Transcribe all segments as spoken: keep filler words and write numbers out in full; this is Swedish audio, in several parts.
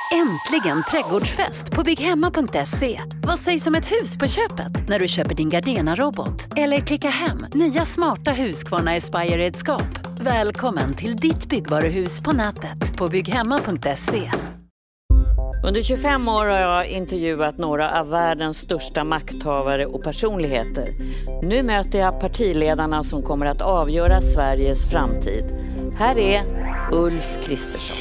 Äntligen trädgårdsfest på bygghemma punkt se. Vad sägs om ett hus på köpet när du köper din Gardena-robot? Eller klicka hem nya smarta Husqvarna Aspire-redskap. Välkommen till ditt byggvaruhus på nätet på bygghemma punkt se. Under tjugofem år har jag intervjuat några av världens största makthavare och personligheter. Nu möter jag partiledarna som kommer att avgöra Sveriges framtid. Här är Ulf Kristersson.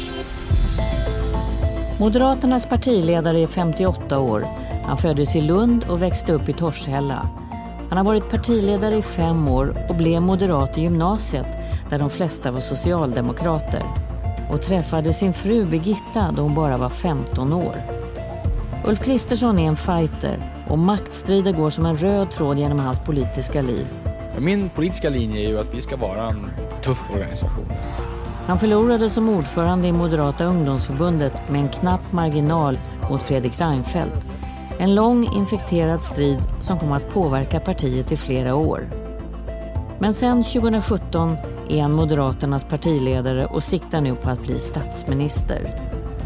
Moderaternas partiledare är femtioåtta år. Han föddes i Lund och växte upp i Torshälla. Han har varit partiledare i fem år och blev moderat i gymnasiet där de flesta var socialdemokrater. Och träffade sin fru Birgitta då hon bara var femton år. Ulf Kristersson är en fighter och maktstrider går som en röd tråd genom hans politiska liv. Min politiska linje är ju att vi ska vara en tuff organisation. Han förlorade som ordförande i Moderata ungdomsförbundet med en knapp marginal mot Fredrik Reinfeldt. En lång infekterad strid som kom att påverka partiet i flera år. Men sen tjugosjutton är han Moderaternas partiledare och siktar nu på att bli statsminister.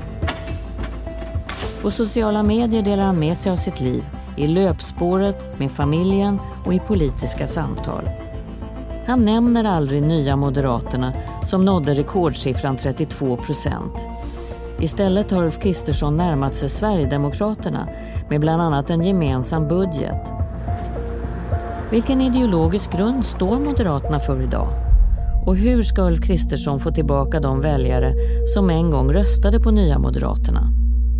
På sociala medier delar han med sig av sitt liv i löpspåret, med familjen och i politiska samtal. Han nämner aldrig nya Moderaterna som nådde rekordsiffran trettiotvå procent. Istället har Ulf Kristersson närmat sig Sverigedemokraterna med bland annat en gemensam budget. Vilken ideologisk grund står Moderaterna för idag? Och hur ska Ulf Kristersson få tillbaka de väljare som en gång röstade på nya Moderaterna?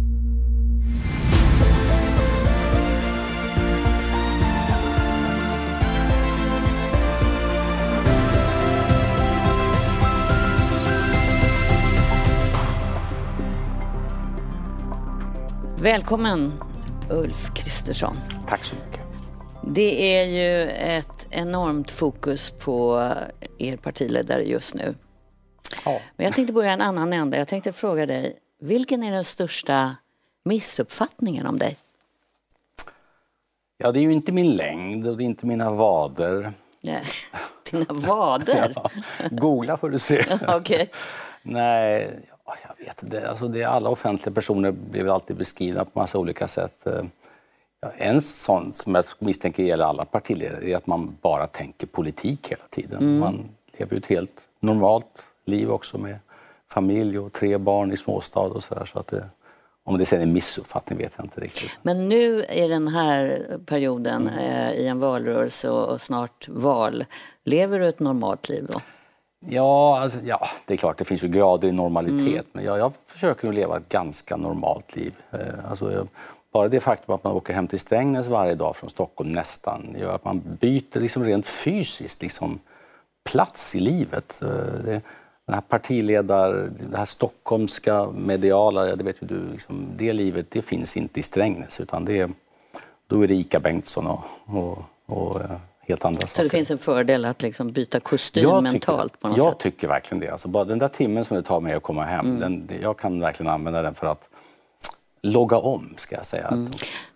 Välkommen Ulf Kristersson. Tack så mycket. Det är ju ett enormt fokus på er partiledare just nu. Ja. Men jag tänkte börja en annan ände. Jag tänkte fråga dig, vilken är den största missuppfattningen om dig? Ja, det är ju inte min längd och det är inte mina vader. Ja, dina vader? Ja, googla får du se. Okej. Okay. Nej, ja, jag vet inte. Alltså, det är alla offentliga personer blir alltid beskrivna på massa olika sätt. Ja, en sån som jag misstänker gäller alla partiledare är att man bara tänker politik hela tiden. Mm. Man lever ju ett helt normalt liv också med familj och tre barn i småstad och sådär. Så att det, om det sen är en missuppfattning vet jag inte riktigt. Men nu i den här perioden mm. eh, i en valrörelse och, och snart val, lever du ett normalt liv då? Ja, alltså, ja, det är klart det finns ju grader i normalitet. Mm. Men jag, jag försöker nog leva ett ganska normalt liv. Eh, alltså jag, Bara det faktum att man åker hem till Strängnäs varje dag från Stockholm nästan gör att man byter liksom rent fysiskt liksom plats i livet. Det, den här partiledar, det här stockholmska mediala, det vet ju du, liksom, det livet det finns inte i Strängnäs utan det, då är det Ica Bengtsson och, och, och helt andra saker. Så det finns en fördel att liksom byta kostym jag mentalt tycker, på något jag sätt? Jag tycker verkligen det. Alltså bara den där timmen som det tar mig att komma hem, mm. den, jag kan verkligen använda den för att logga om, ska jag säga. Mm.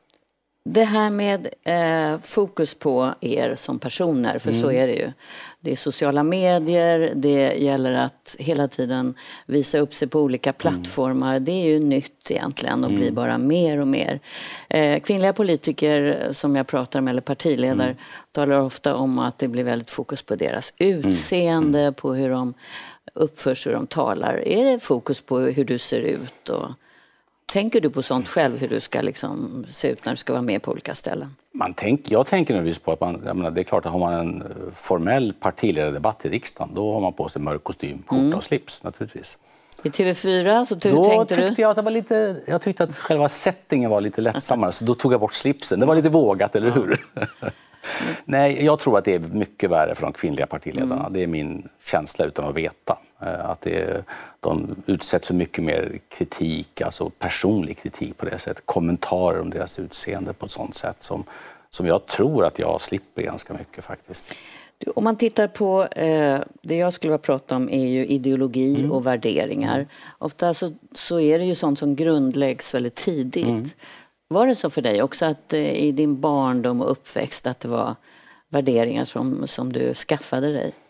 Det här med eh, fokus på er som personer, för mm. så är det ju. Det är sociala medier, det gäller att hela tiden visa upp sig på olika plattformar. Mm. Det är ju nytt egentligen och mm. blir bara mer och mer. Eh, kvinnliga politiker som jag pratar med, eller partiledare, mm. talar ofta om att det blir väldigt fokus på deras utseende, mm. på hur de uppför sig, hur de talar. Är det fokus på hur du ser ut och... Tänker du på sånt själv, hur du ska liksom se ut när du ska vara med på olika ställen? Man tänk, jag tänker naturligtvis på att man, jag menar, det är klart att har man en formell partiledardebatt i riksdagen, då har man på sig mörk kostym, skjorta mm. och slips naturligtvis. I T V fyra så då tänkte tyckte du? Jag att det var lite, jag tyckte att själva settingen var lite lättsammare, så då tog jag bort slipsen. Det var lite vågat, eller hur? Mm. Nej, jag tror att det är mycket värre för de kvinnliga partiledarna. Mm. Det är min känsla utan att veta. Att det, de utsätts för mycket mer kritik, alltså personlig kritik på det sättet. Kommentarer om deras utseende på ett sånt sätt som, som jag tror att jag slipper ganska mycket faktiskt. Du, om man tittar på, eh, det jag skulle vilja prata om är ju ideologi mm. och värderingar. Mm. Ofta så, så är det ju sånt som grundläggs väldigt tidigt. Mm. Var det så för dig också att eh, i din barndom och uppväxt att det var värderingar som, som du skaffade dig?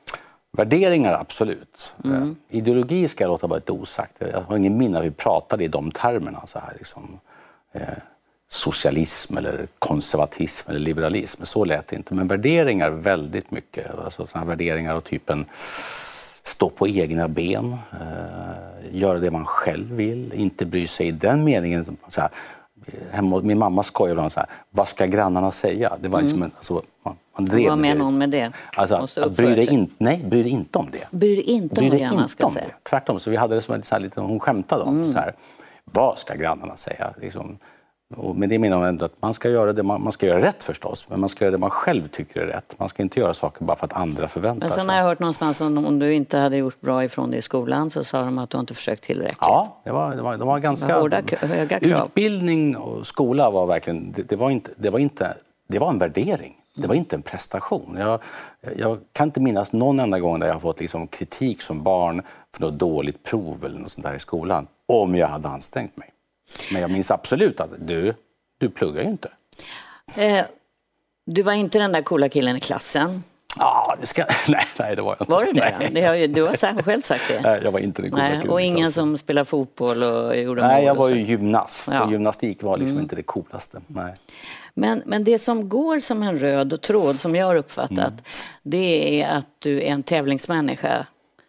Värderingar, absolut. Mm. Ideologi ska jag låta vara lite osagt. Jag har ingen minne av hur vi pratade i de termerna. Så här, liksom, eh, socialism eller konservatism eller liberalism. Så lät det inte. Men värderingar väldigt mycket. Alltså sådana värderingar av typen stå på egna ben. Eh, göra det man själv vill. Inte bry sig i den meningen. Så här, hemma, min mamma skojar ibland så här, vad ska grannarna säga? Det var liksom mm. en, alltså, man, man drev vad menar någon med det? Alltså, bry dig, in, nej, bry dig inte om det. Bry dig inte om vad grannarna ska säga. Det. Tvärtom, så vi hade det som en så här lite, hon skämtade om mm. så här, vad ska grannarna säga? Liksom, och med det menar man ändå att man ska göra det man, man ska göra rätt förstås, men man ska göra det man själv tycker är rätt. Man ska inte göra saker bara för att andra förväntar sig. Men sen har jag hört någonstans att om du inte hade gjort bra ifrån dig i skolan så sa de att du inte försökt tillräckligt. Ja, det var, det var, det var ganska... Hårda, höga krav. Utbildning och skola var verkligen, det, det, var inte, det, var inte, det var en värdering. Det var inte en prestation. Jag, jag kan inte minnas någon enda gång där jag har fått liksom kritik som barn för något dåligt prov eller något sånt där i skolan. Om jag hade ansträngt mig. Men jag minns absolut att du, du pluggar ju inte. Eh, du var inte den där coola killen i klassen. Ja, det ska... nej, nej, det var jag inte. Var det det? det har ju, du har själv sagt det. Nej, jag var inte den coola nej, killen. Och ingen som spelar fotboll och gjorde Nej, mål jag var så. ju gymnast. Ja. Och gymnastik var liksom mm. inte det coolaste. Nej. Men, men det som går som en röd tråd som jag har uppfattat, mm. det är att du är en tävlingsmänniska.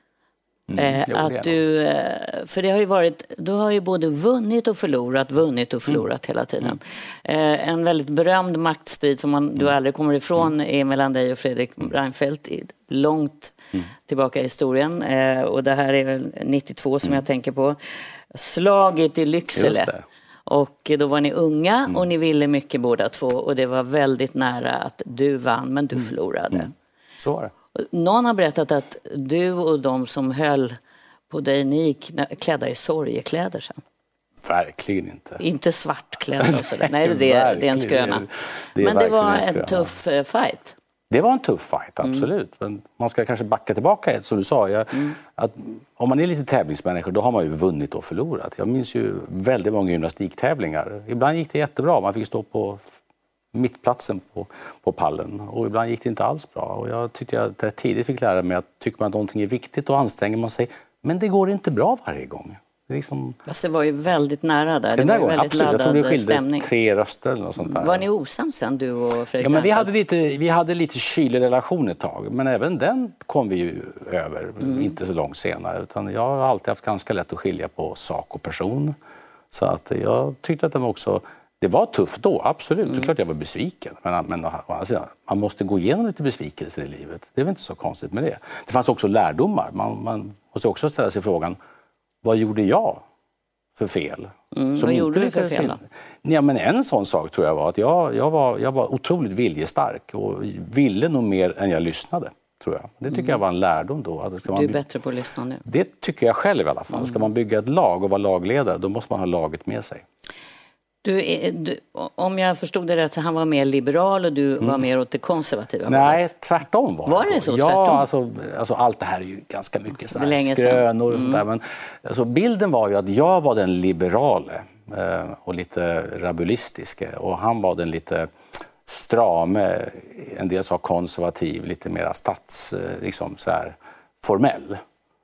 Mm, eh, att du, för det har ju varit, du har ju både vunnit och förlorat, vunnit och förlorat mm. hela tiden. Mm. Eh, en väldigt berömd maktstrid som man, mm. du aldrig kommer ifrån mm. är mellan dig och Fredrik Reinfeldt långt mm. tillbaka i historien. Eh, och det här är väl nittiotvå som mm. jag tänker på. Slaget i Lycksele. Och då var ni unga mm. och ni ville mycket båda två. Och det var väldigt nära att du vann, men du mm. förlorade. Mm. Så var det. Någon har berättat att du och de som höll på dig, ni gick klädda i sorgekläder sen. Verkligen inte. Inte svartklädda och sådär. Nej, det är, det är en skröna. Det är men det var en, en tuff fight. Det var en tuff fight, absolut. Mm. Men man ska kanske backa tillbaka, som du sa. Jag, mm. att om man är lite tävlingsmänniska, då har man ju vunnit och förlorat. Jag minns ju väldigt många gymnastiktävlingar. Ibland gick det jättebra. Man fick stå på mittplatsen på, på pallen. Och ibland gick det inte alls bra. Och jag tyckte att jag tidigt fick lära mig att tycker man att någonting är viktigt, då anstränger man sig. Men det går inte bra varje gång. Det, liksom... Fast det var ju väldigt nära där. Det, det var går, väldigt absolut. Jag tror det skilde stämning. tre röster eller något sånt där. Var ni osams sen, du och Fredrik? Ja, men vi hade lite, vi hade lite kylig relation ett tag. Men även den kom vi ju över, mm. inte så långt senare. Utan jag har alltid haft ganska lätt att skilja på sak och person. Så att jag tyckte att det var också... Det var tufft då, absolut. Mm. Det är klart jag var besviken. Men, men alltså, man måste gå igenom lite besvikelser i livet. Det är väl inte så konstigt med det. Det fanns också lärdomar. Man, man måste också ställa sig frågan, vad gjorde jag för fel? Mm, vad gjorde du för fel då? Ja, men en sån sak tror jag var att jag, jag, var, jag var otroligt viljestark. Och ville nog mer än jag lyssnade, tror jag. Det tycker mm. jag var en lärdom då. Att ska man du är bättre på att lyssna nu. Det tycker jag själv i alla fall. Mm. Ska man bygga ett lag och vara lagledare, då måste man ha laget med sig. Du, du, om jag förstod det rätt så han var mer liberal och du mm. var mer åt det konservativa. Nej, tvärtom var det. Var det så? Ja, tvärtom? Alltså, alltså allt det här är ju ganska mycket så här skrönor och mm. sånt där. Men alltså, bilden var ju att jag var den liberale eh, och lite rabulistiske och han var den lite strame, en del sa konservativ, lite mer stats, eh, liksom så här formell.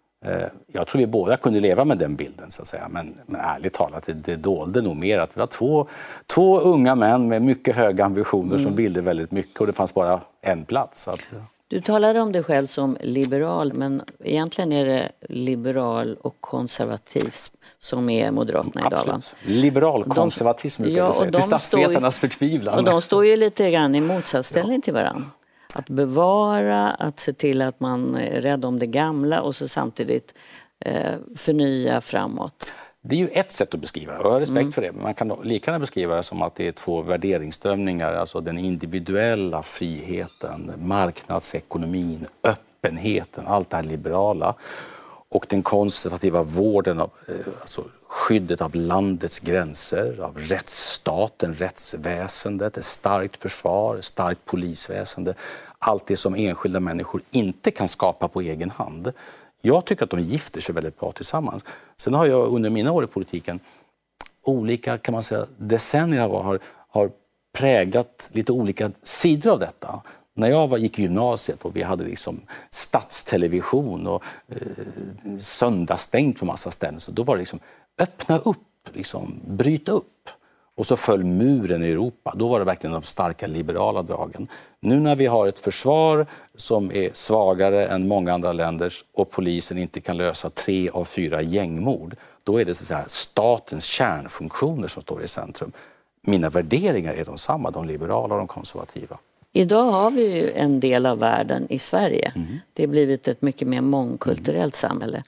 Jag tror vi båda kunde leva med den bilden, så att säga. Men, men ärligt talat, det, det dolde nog mer att vi var två, två unga män med mycket höga ambitioner mm. som ville väldigt mycket och det fanns bara en plats. Så att, ja. Du talade om dig själv som liberal, men egentligen är det liberal och konservatism som är Moderaterna idag, va? Liberal konservatism, de, ja, säga, till statsvetarnas förtvivlan. Och de står ju lite grann i motsatsställning ja. till varandra. Att bevara, att se till att man är rädd om det gamla och så samtidigt eh, förnya framåt. Det är ju ett sätt att beskriva det. Jag har respekt mm. för det. Men man kan lika gärna beskriva det som att det är två värderingsströmningar. Alltså den individuella friheten, marknadsekonomin, öppenheten, allt det här liberala. Och den konservativa vården av alltså skyddet av landets gränser, av rättsstaten, rättsväsendet, ett starkt försvar, ett starkt polisväsende. Allt det som enskilda människor inte kan skapa på egen hand. Jag tycker att de gifter sig väldigt bra tillsammans. Sen har jag under mina år i politiken olika, kan man säga, decennier har, har präglat lite olika sidor av detta. När jag var, gick i gymnasiet och vi hade liksom stadstelevision och eh, söndagsstängt på massa ställen, så då var det liksom öppna upp, liksom, bryta upp. Och så föll muren i Europa. Då var det verkligen de starka liberala dragen. Nu när vi har ett försvar som är svagare än många andra länders och polisen inte kan lösa tre av fyra gängmord, då är det så att säga statens kärnfunktioner som står i centrum. Mina värderingar är de samma, de liberala och de konservativa. Idag har vi ju en del av världen i Sverige. Mm. Det har blivit ett mycket mer mångkulturellt mm. samhälle.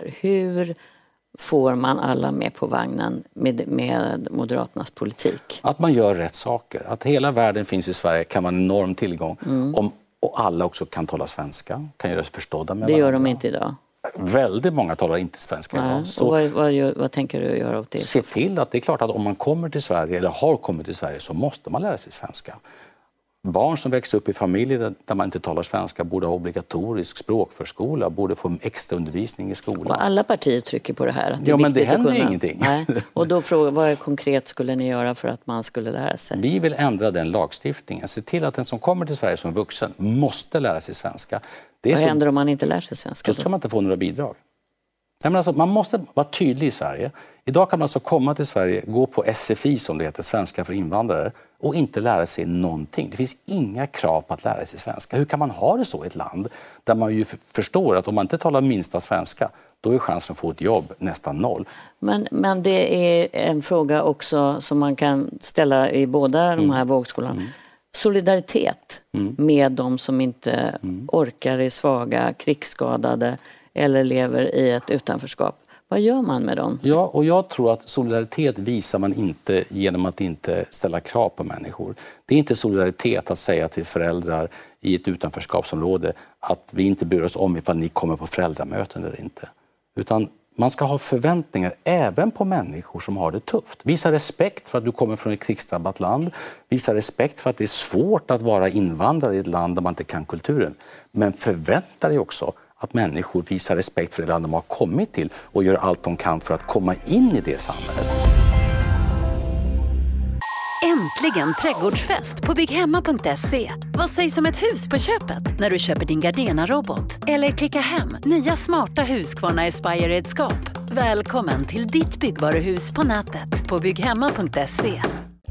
Hur får man alla med på vagnen med, med Moderaternas politik? Att man gör rätt saker. Att hela världen finns i Sverige kan vara en enorm tillgång. Mm. Om, och alla också kan tala svenska, kan göra sig förstådda med Det varandra. gör de inte idag. Väldigt många talar inte svenska Nej. idag. Så och vad, vad, gör, vad tänker du göra åt det? Se till att det är klart att om man kommer till Sverige eller har kommit till Sverige så måste man lära sig svenska. Barn som växer upp i familjer där man inte talar svenska borde ha obligatorisk språkförskola, borde få extra undervisning i skolan. Och alla partier trycker på det här. Att det ja, är men det händer kunna... ingenting. Nej. Och då frågar vad konkret skulle ni göra för att man skulle lära sig? Vi vill ändra den lagstiftningen. Se till att den som kommer till Sverige som vuxen måste lära sig svenska. Det är vad så... händer om man inte lär sig svenska? Då ska man inte få några bidrag. Nej, men alltså, man måste vara tydlig i Sverige. Idag kan man alltså komma till Sverige, gå på S F I som det heter, svenska för invandrare, och inte lära sig någonting. Det finns inga krav på att lära sig svenska. Hur kan man ha det så i ett land där man ju förstår att om man inte talar minsta svenska, då är chansen att få ett jobb nästan noll. Men, men det är en fråga också som man kan ställa i båda mm. de här vågskolorna. Mm. Solidaritet mm. med de som inte mm. orkar, är svaga, krigsskadade eller lever i ett utanförskap. Vad gör man med dem? Ja, och jag tror att solidaritet visar man inte genom att inte ställa krav på människor. Det är inte solidaritet att säga till föräldrar i ett utanförskapsområde att vi inte bryr oss om ifall ni kommer på föräldramöten eller inte. Utan man ska ha förväntningar även på människor som har det tufft. Visa respekt för att du kommer från ett krigsdrabbat land. Visa respekt för att det är svårt att vara invandrare i ett land där man inte kan kulturen. Men förvänta dig också att människor visar respekt för det land de har kommit till och gör allt de kan för att komma in i det samhället. Äntligen trädgårdsfest på bygghemma punkt se. Vad sägs om ett hus på köpet när du köper din Gardena-robot? Eller klicka hem nya smarta Husqvarna Aspire-redskap. Välkommen till ditt byggvaruhus på nätet på bygghemma punkt se.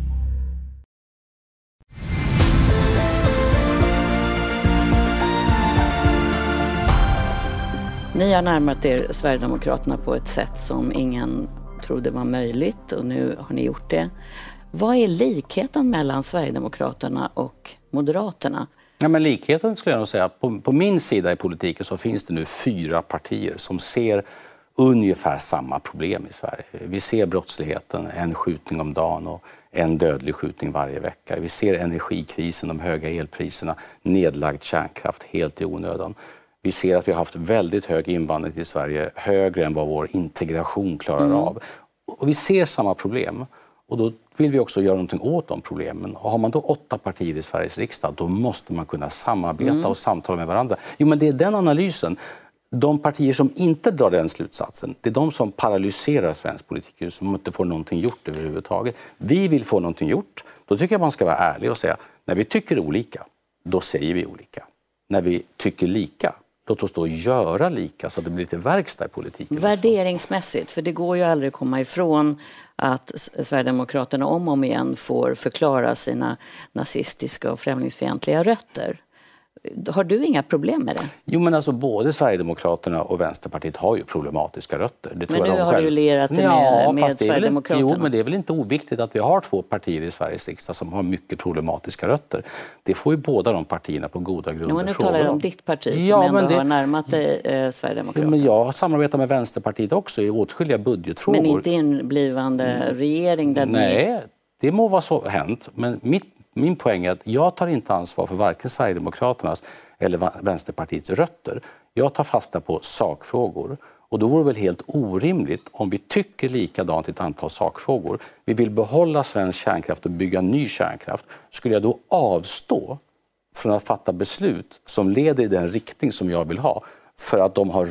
Ni har närmat er Sverigedemokraterna på ett sätt som ingen trodde var möjligt och nu har ni gjort det. Vad är likheten mellan Sverigedemokraterna och Moderaterna? Ja, men likheten skulle jag nog säga. På, på min sida i politiken så finns det nu fyra partier som ser ungefär samma problem i Sverige. Vi ser brottsligheten, en skjutning om dagen och en dödlig skjutning varje vecka. Vi ser energikrisen, de höga elpriserna, nedlagd kärnkraft helt i onödan. Vi ser att vi har haft väldigt hög invandring till Sverige, högre än vad vår integration klarar mm. av. Och vi ser samma problem. Och då vill vi också göra någonting åt de problemen. Och har man då åtta partier i Sveriges riksdag, då måste man kunna samarbeta mm. och samtala med varandra. Jo, men det är den analysen. De partier som inte drar den slutsatsen, det är de som paralyserar svensk politik, som inte får någonting gjort överhuvudtaget. Vi vill få någonting gjort. Då tycker jag man ska vara ärlig och säga, när vi tycker olika, då säger vi olika. När vi tycker lika, låt oss då göra lika så att det blir lite verkstad i politiken. Värderingsmässigt, för det går ju aldrig att komma ifrån att Sverigedemokraterna om och om igen får förklara sina nazistiska och främlingsfientliga rötter. Har du inga problem med det? Jo, men alltså både Sverigedemokraterna och Vänsterpartiet har ju problematiska rötter. Det tror men nu jag har själv. du ju lerat det ja, med, med fast Sverigedemokraterna. Väl, jo, men det är väl inte oviktigt att vi har två partier i Sveriges riksdag som har mycket problematiska rötter. Det får ju båda de partierna på goda grunder. Ja, men nu talar jag om ditt parti som ja, ändå det... har närmat dig eh, Sverigedemokraterna. Ja, men jag har samarbetat med Vänsterpartiet också i åtskilliga budgetfrågor. Men inte i en blivande mm. regering där Nej, ni... det må vara så hänt. Men mitt, min poäng är att jag tar inte ansvar för varken Sverigedemokraternas eller Vänsterpartiets rötter. Jag tar fasta på sakfrågor. Och då vore det väl helt orimligt om vi tycker likadant i ett antal sakfrågor. Vi vill behålla svensk kärnkraft och bygga ny kärnkraft. Skulle jag då avstå från att fatta beslut som leder i den riktning som jag vill ha för att de har rötter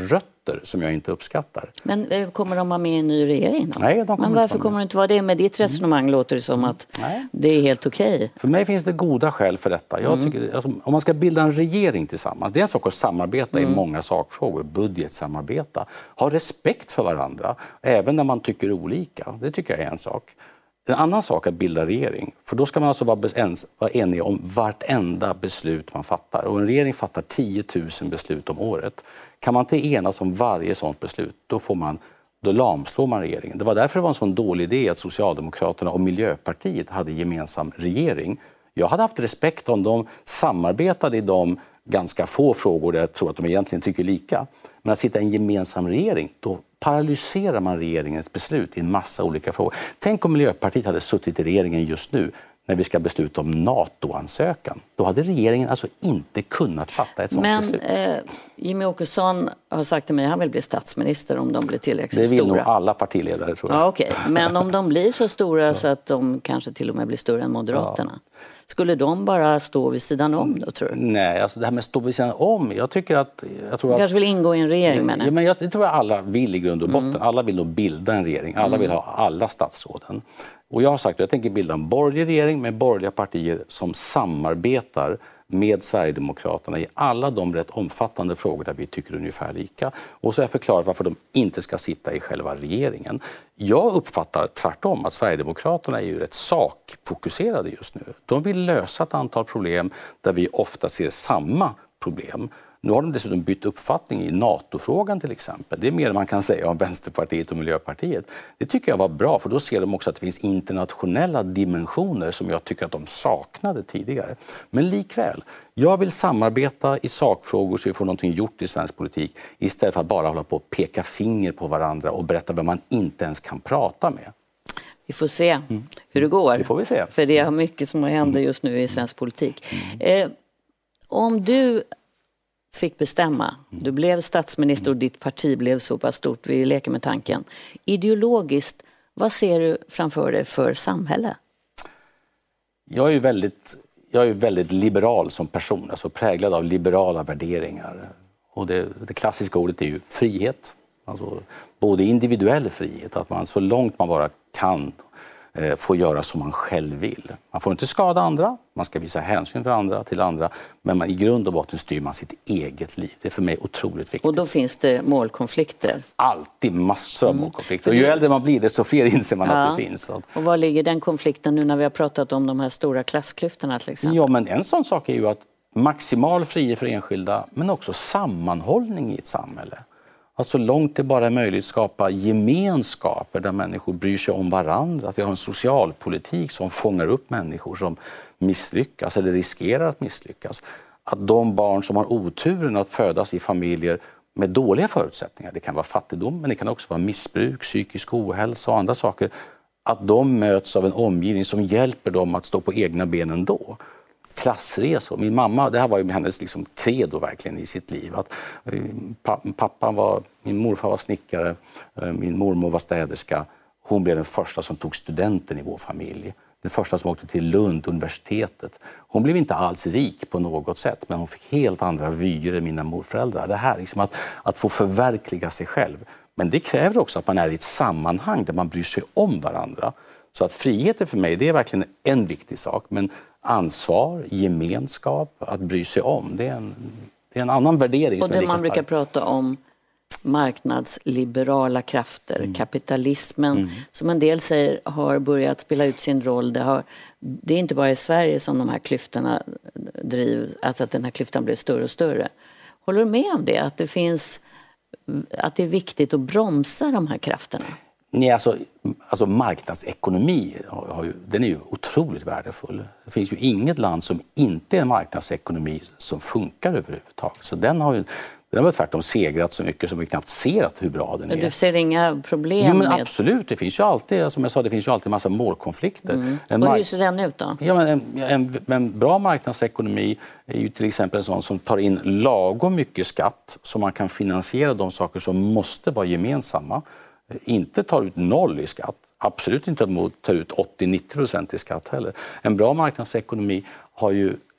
rötter som jag inte uppskattar. Men eh, kommer de vara med i en ny regering då? Nej, de kommer Men inte varför vara med. kommer de inte vara det? Med ditt resonemang mm. låter det som att Nej. det är helt okej. Okay. För mig finns det goda skäl för detta. Jag mm. tycker, alltså, om man ska bilda en regering tillsammans, det är en sak att samarbeta mm. i många sakfrågor, budgetsamarbeta, ha respekt för varandra, även när man tycker olika. Det tycker jag är en sak. En annan sak att bilda regering, för då ska man alltså vara, ens, vara enig om vartenda beslut man fattar. Och en regering fattar tio tusen beslut om året. Kan man inte enas om varje sådant beslut, då, får man, då lamslår man regeringen. Det var därför det var en sån dålig idé att Socialdemokraterna och Miljöpartiet hade gemensam regering. Jag hade haft respekt om de samarbetade i de ganska få frågor där jag tror att de egentligen tycker lika. Men att sitta i en gemensam regering, då paralyserar man regeringens beslut i en massa olika frågor. Tänk om Miljöpartiet hade suttit i regeringen just nu när vi ska besluta om NATO-ansökan. Då hade regeringen alltså inte kunnat fatta ett sådant Men, beslut. Men eh, Jimmy Åkesson har sagt till mig att han vill bli statsminister om de blir tillräckligt stora. Det vill stora. nog alla partiledare, tror jag. Ja, okay. Men om de blir så stora så att de kanske till och med blir större än Moderaterna. Ja. Skulle de bara stå vid sidan om då, tror du? Nej, alltså det här med att stå vid sidan om, jag tycker att... Jag tror de att, kanske vill ingå i en regering, men ja, men jag, jag tror att alla vill i grund och botten. Mm. Alla vill nog bilda en regering. Alla mm. vill ha alla statsråden. Och jag har sagt att jag tänker bilda en borgerlig regering med borgerliga partier som samarbetar med Sverigedemokraterna i alla de rätt omfattande frågor där vi tycker ungefär lika. Och så har jag förklarat varför de inte ska sitta i själva regeringen. Jag uppfattar tvärtom att Sverigedemokraterna är ju rätt sakfokuserade just nu. De vill lösa ett antal problem där vi ofta ser samma problem. Nu har de dessutom bytt uppfattning i NATO-frågan till exempel. Det är mer än man kan säga om Vänsterpartiet och Miljöpartiet. Det tycker jag var bra, för då ser de också att det finns internationella dimensioner som jag tycker att de saknade tidigare. Men likväl, jag vill samarbeta i sakfrågor så vi får någonting gjort i svensk politik istället för att bara hålla på och peka finger på varandra och berätta vem man inte ens kan prata med. Vi får se mm. hur det går. Det får vi se. För det är mycket som händer just nu i svensk politik. Mm. Eh, om du fick bestämma, du blev statsminister och ditt parti blev så pass stort, vi leker med tanken. Ideologiskt, vad ser du framför dig för samhälle? Jag är ju väldigt, jag är väldigt liberal som person, alltså präglad av liberala värderingar. Och det, det klassiska ordet är ju frihet. Alltså både individuell frihet, att man så långt man bara kan eh, får göra som man själv vill. Man får inte skada andra, man ska visa hänsyn för andra, till andra, men man, i grund och botten styr man sitt eget liv. Det är för mig otroligt viktigt. Och då finns det målkonflikter? Alltid massor av mm. målkonflikter. Och ju äldre man blir, desto fler inser man ja. att det finns. Och var ligger den konflikten nu när vi har pratat om de här stora klassklyftorna till exempel? Ja, men en sån sak är ju att maximal frihet för enskilda, men också sammanhållning i ett samhälle. Att så långt det bara är möjligt skapa gemenskaper där människor bryr sig om varandra. Att vi har en socialpolitik som fångar upp människor som misslyckas eller riskerar att misslyckas. Att de barn som har oturen att födas i familjer med dåliga förutsättningar, det kan vara fattigdom men det kan också vara missbruk, psykisk ohälsa och andra saker. Att de möts av en omgivning som hjälper dem att stå på egna ben ändå. Klassresor. Min mamma, det här var ju hennes liksom credo verkligen i sitt liv. Att, pappan var, min morfar var snickare, min mormor var städerska. Hon blev den första som tog studenten i vår familj. Den första som åkte till Lund, universitetet. Hon blev inte alls rik på något sätt, men hon fick helt andra vyer än mina morföräldrar. Det här liksom att, att få förverkliga sig själv. Men det kräver också att man är i ett sammanhang där man bryr sig om varandra. Så att friheten för mig, det är verkligen en viktig sak. Men ansvar, gemenskap, att bry sig om, det är en, det är en annan värdering. Och som är det man stark. brukar prata om marknadsliberala krafter, mm. kapitalismen, mm. som en del säger har börjat spela ut sin roll. Det, har, det är inte bara i Sverige som de här klyftorna drivs, alltså att den här klyftan blir större och större. Håller du med om det? Att det finns, att det är viktigt att bromsa de här krafterna? Nej, alltså, alltså marknadsekonomi, har ju, den är ju otroligt värdefull. Det finns ju inget land som inte är en marknadsekonomi som funkar överhuvudtaget. Så den har ju den har tvärtom segrat så mycket som vi knappt ser att hur bra den är. Du ser inga problem jo, men med... Absolut, det finns ju alltid, som jag sa, det finns ju alltid en massa målkonflikter. Mm. En Och mark... hur ser den ut då? Ja, men en, en, en bra marknadsekonomi är ju till exempel en sån som tar in lagom mycket skatt så man kan finansiera de saker som måste vara gemensamma. Inte tar ut noll i skatt. Absolut inte emot tar ut åttio till nittio procent i skatt heller. En bra marknadsekonomi har ju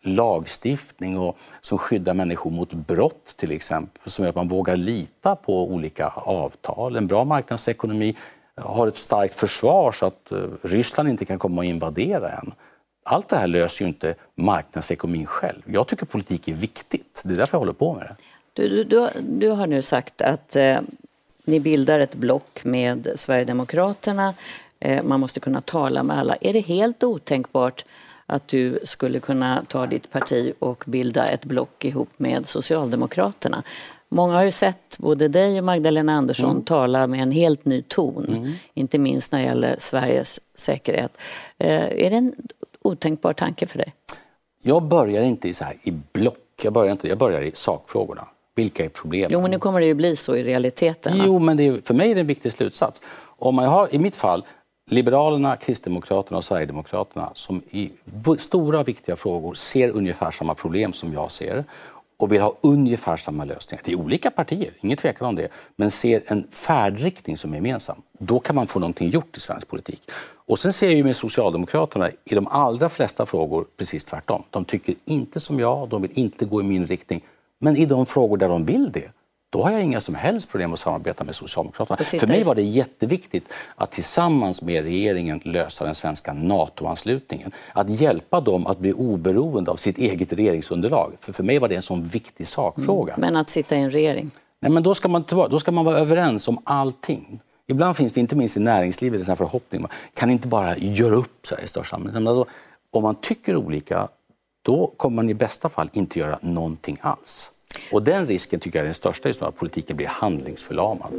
lagstiftning och som skyddar människor mot brott till exempel. Som gör att man vågar lita på olika avtal. En bra marknadsekonomi har ett starkt försvar så att Ryssland inte kan komma och invadera en. Allt det här löser ju inte marknadsekonomin själv. Jag tycker politik är viktigt. Det är därför jag håller på med det. Du, du, du, du har nu sagt att eh, ni bildar ett block med Sverigedemokraterna. Eh, man måste kunna tala med alla. Är det helt otänkbart att du skulle kunna ta ditt parti och bilda ett block ihop med Socialdemokraterna? Många har ju sett både dig och Magdalena Andersson mm. tala med en helt ny ton. Mm. Inte minst när det gäller Sveriges säkerhet. Eh, är det en otänkbar tanke för dig? Jag börjar inte i, så här, i block. Jag börjar, inte, jag börjar i sakfrågorna. Vilka är problemen? Jo, men nu kommer det ju bli så i realiteten. Jo, men det är, för mig är det en viktig slutsats. Om man har, i mitt fall, Liberalerna, Kristdemokraterna och Sverigedemokraterna som i stora och viktiga frågor ser ungefär samma problem som jag ser och vill ha ungefär samma lösningar. Det är olika partier, inget tvekan om det, men ser en färdriktning som är gemensam. Då kan man få någonting gjort i svensk politik. Och sen ser jag ju med Socialdemokraterna i de allra flesta frågor precis tvärtom. De tycker inte som jag, de vill inte gå i min riktning. Men i de frågor där de vill det, då har jag inga som helst problem att samarbeta med Socialdemokraterna. För mig var det jätteviktigt att tillsammans med regeringen lösa den svenska NATO-anslutningen. Att hjälpa dem att bli oberoende av sitt eget regeringsunderlag. För för mig var det en sån viktig sakfråga. Mm. Men att sitta i en regering? Nej, men då ska man, då ska man vara överens om allting. Ibland finns det inte minst i näringslivet en sån förhoppning. Man kan inte bara göra upp så här i största allmänhet. Alltså, om man tycker olika, då kommer man i bästa fall inte göra någonting alls. Och den risken tycker jag är den största, just att politiken blir handlingsförlamad.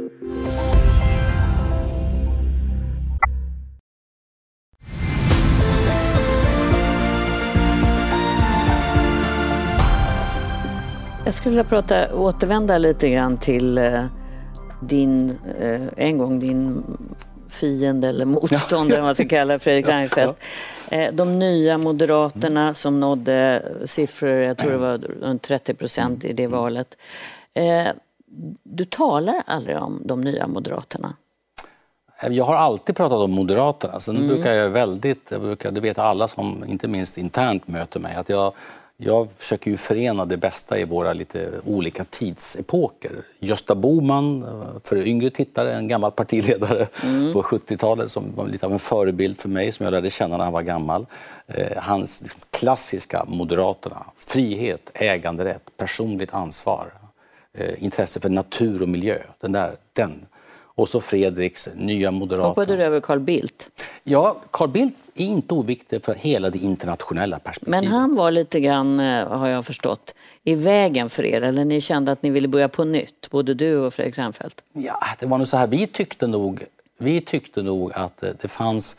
Jag skulle vilja prata, återvända lite grann till eh, din, eh, en gång din fiende eller motståndare, man ska kalla det, Fredrik Reinfeldt. Eh, de nya Moderaterna som nådde siffror, jag tror det var runt trettio procent i det valet. Eh, du talar aldrig om de nya Moderaterna. Jag har alltid pratat om Moderaterna. Sen mm. brukar jag väldigt, jag brukar, det vet alla som inte minst internt möter mig, att jag Jag försöker ju förena det bästa i våra lite olika tidsepoker. Gösta Bohman, för yngre tittare, en gammal partiledare mm. på sjuttiotalet som var lite av en förebild för mig som jag lärde känna när han var gammal. Eh, hans liksom, klassiska Moderaterna, frihet, äganderätt, personligt ansvar, eh, intresse för natur och miljö, den där, den. Och så Fredriks nya Moderaterna. Hoppade du över Carl Bildt? Ja, Carl Bildt är inte oviktig för hela det internationella perspektivet. Men han var lite grann, har jag förstått, i vägen för er. Eller ni kände att ni ville börja på nytt, både du och Fredrik Reinfeldt? Ja, det var nog så här. Vi tyckte nog, vi tyckte nog att det fanns...